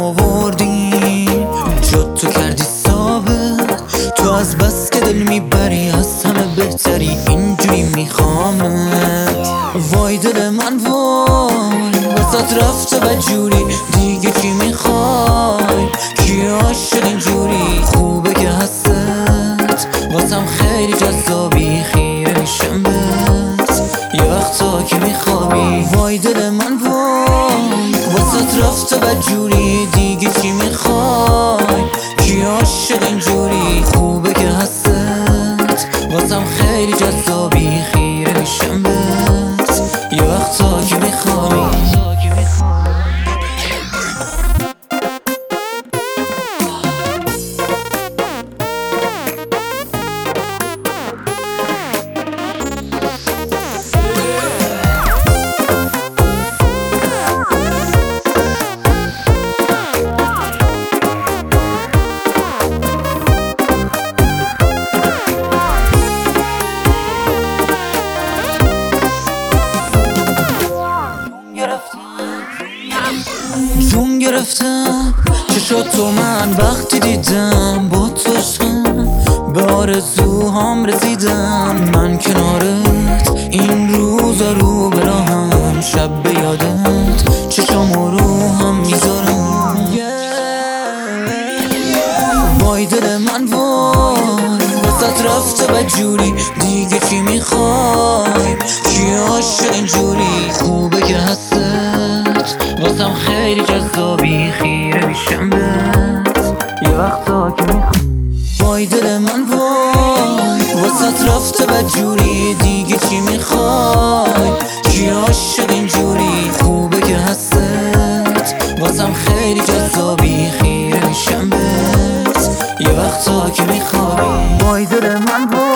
آوردی جد تو کردی ثابت تو از بس که دل میبری از همه بهتری اینجوری میخوامت وای دل من وای وسط رفته بدجوری دیگه چی میخوای کی عاشق اینجوری خوبه که هستت واسم خیلی جذابی خیره میشم بهت یه وقتا که میخوابی وای دل من وای واسط رفته بدجوری دیگه چی میخوای کی عاشق اینجوری خوبه که هستت واسم خیلی جذابی خیره میشم بهت یه وقتا که میخوابی جون گرفتم چشات تو من وقتی دیدم با تو عشقم به آرزوهام رسیدم من کنارت این روزا رو به راهم شب به یادت چشام رو هم میذارم وای دل من وای وسط رفته بدجوری دیگه چی میخوای کی عاشق اینجوری خوبه که هستت واسم خیلی جذابی خیره میشم بهت یه وقتا که میخوای وای دل من وای واسط رفته بدجوری دیگه چی میخوای کی عاشق اینجوری خوبه که هستت واسم خیلی جذابی خیره میشم بهت یه وقتا که میخوای وای دل من وای